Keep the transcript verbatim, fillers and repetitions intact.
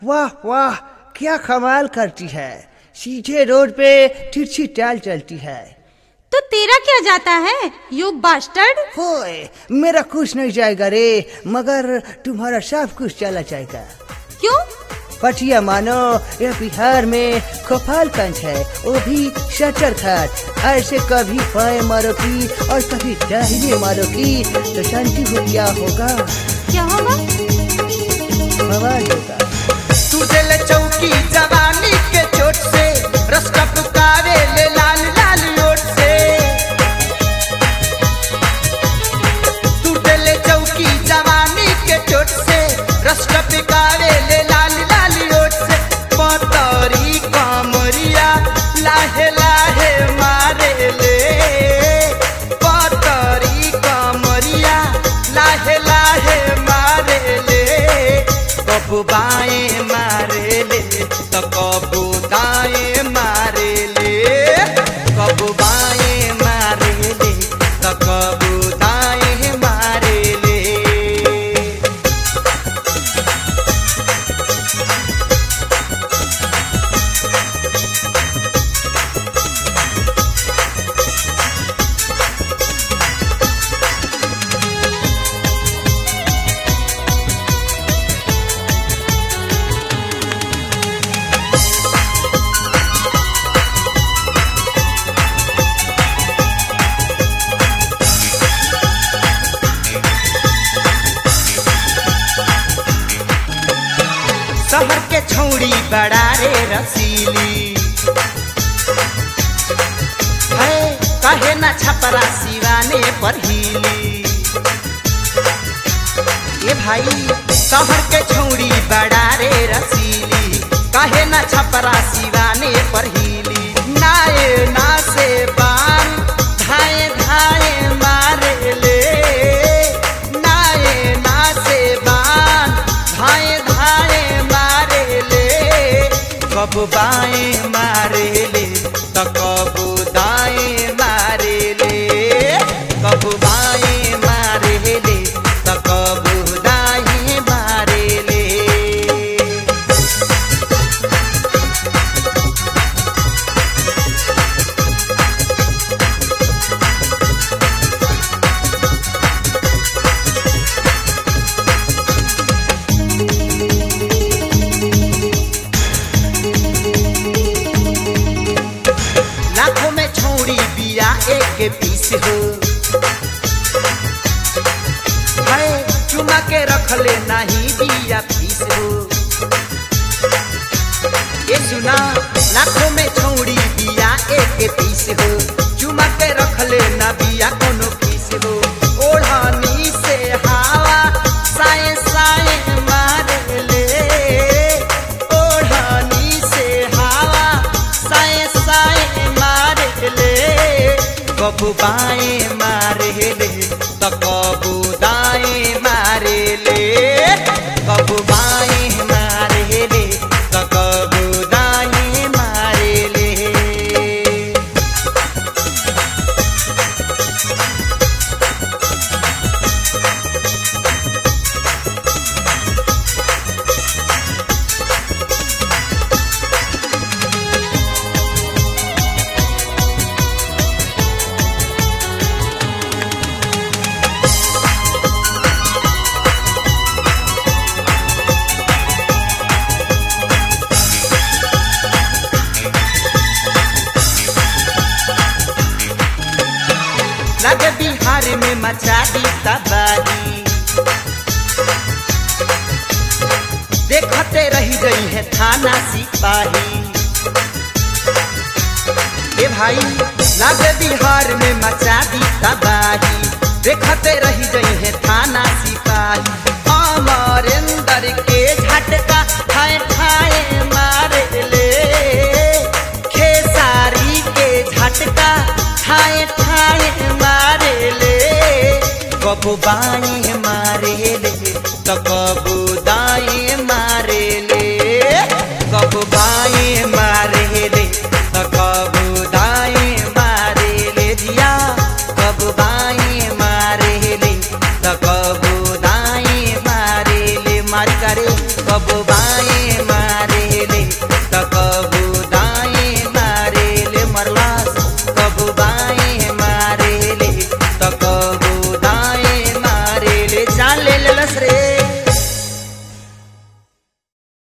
वाह वाह, क्या कमाल करती है। सीधे रोड पे तिरछी चाल चलती है। तो तेरा क्या जाता है यू बास्टर्ड? होए, मेरा कुछ नहीं जाएगा रे, मगर तुम्हारा सब कुछ चला जाएगा। क्यों? पटिया मानो यह बिहार में गोपालगंज है, वो भी शटर घाट। ऐसे कभी बाएं मारोगी और कभी दाहिने मारोगी तो शांति को क्या होगा? क्या होगा? बवाल होगा। तुझे ले चौकी जवानी के चोट से, रस टपकावे ले लाल लाल ओट से। तुझे ले चौकी जवानी के चोट से, रस टपकावे ले लाल लाल ओट से। पतरी कमरिया लाहे लाहे मारे ले, पतरी कमरिया लाहे लाहे मारे ले। कबू बाएं मारे ले तो कबू दाएं मारे ले, कबू बाएं मारे ले तो कबू दाएं मारे ले। शहर के छौड़ी बड़ा रे रसीली है, कहे ना छपरा सिवाने पर हिली। ये भाई शहर के छौड़ी बड़ा रे रसीली, कहे ना छपरा सिवाने पर हिली। नाये ना से बान धाए धाए मारे ले, नाये ना से बान धाए धाए मारे ले। कबू बाएं मारे ले तो कबू दाएं मारे ले, कबू बाएं मारे ले तो कबू दाएं मारे ले। लाखों में छौड़ी बिया एक के पीस हो है, चुमा के रख ले नहीं बिया पीस हो। ये सुना, लाखों में छौड़ी बिया एक के पीस हो, चुमा के रख ले ना बिया कोनो पीस हो। ओढ़नी से हवा साए साए मारे ले, ओढ़नी से हवा साए साए मारे ले। कबू बाएं मारे ले तो कबू दाएं मारे ले, कबू बाएं मारे ले तो कबू दाएं मारे ले। लगे बिहार में मचा दी तबाही, देखते रही गई है थाना सिपाही। ए भाई लगे बिहार में मचा दी तबाही, देखते रही गई है थाना सिपाही। अमरेंद्र के झटका ठाए ठाए मारे ले, खेसारी के झटका ठाए ठाए मारे ले। कबू बाएं मारे